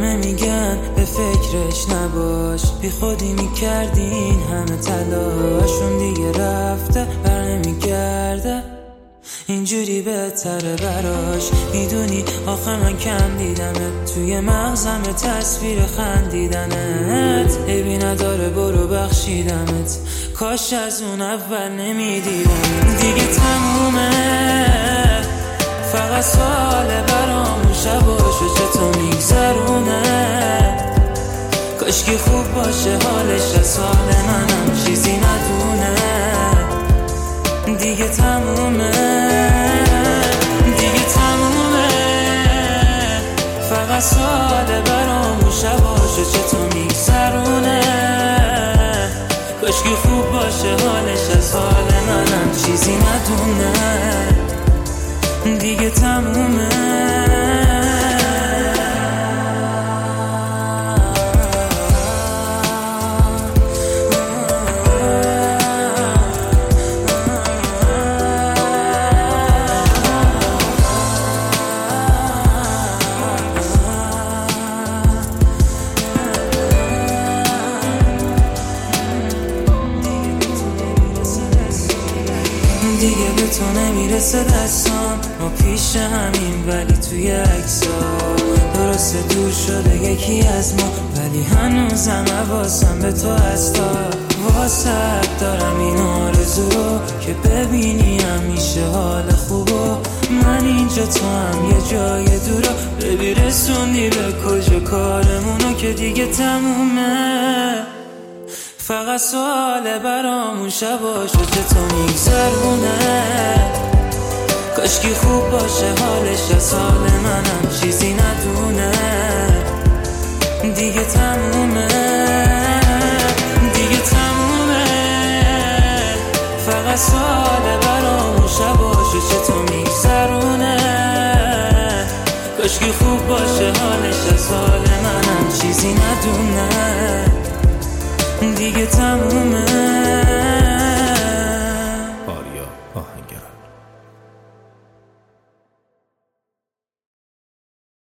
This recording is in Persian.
همه میگن به فکرش نباش، بی خودی میکردی این همه تلاشون دیگه رفته بر نمیگرده، اینجوری بهتره براش. میدونی آخه من کم دیدمت توی مغزم، تصویر خندیدنت عیبی نداره برو بخشیدمت، کاش از اون اول نمیدیدم. دیگه تمومه فقط ساله برامون شباشو چطور میگذرونه، کاشکی خوب باشه حالش از حال منم چیزی ندونه. دیگه تمومه دیگه تمومه فقط ساله برامون شباشو چطور میگذرونه، کاشکی خوب باشه حالش از حال منم چیزی ندونه. دیگه تمومه دیگه به تو نمیرسه دستان، ما پیش همین ولی توی عکس‌ها درسته دور شده یکی از ما، ولی هنوزم حواسم به تو هستا. واسه دارم این آرزو رو که ببینی همیشه حال خوبو، من اینجا تو هم یه جای دورا، ببی رسوندی به کجا کارمونو که دیگه تمومه. فقط سواله برامون شباشو چطور میگذرونه، کاشکی خوب باشه حالش از حال منم چیزی ندونه. دیگه تمومه دیگه تمومه فقط سواله برامون شباشو چطور میگذرونه، کاشکی خوب باشه حالش از حال منم چیزی ندونه.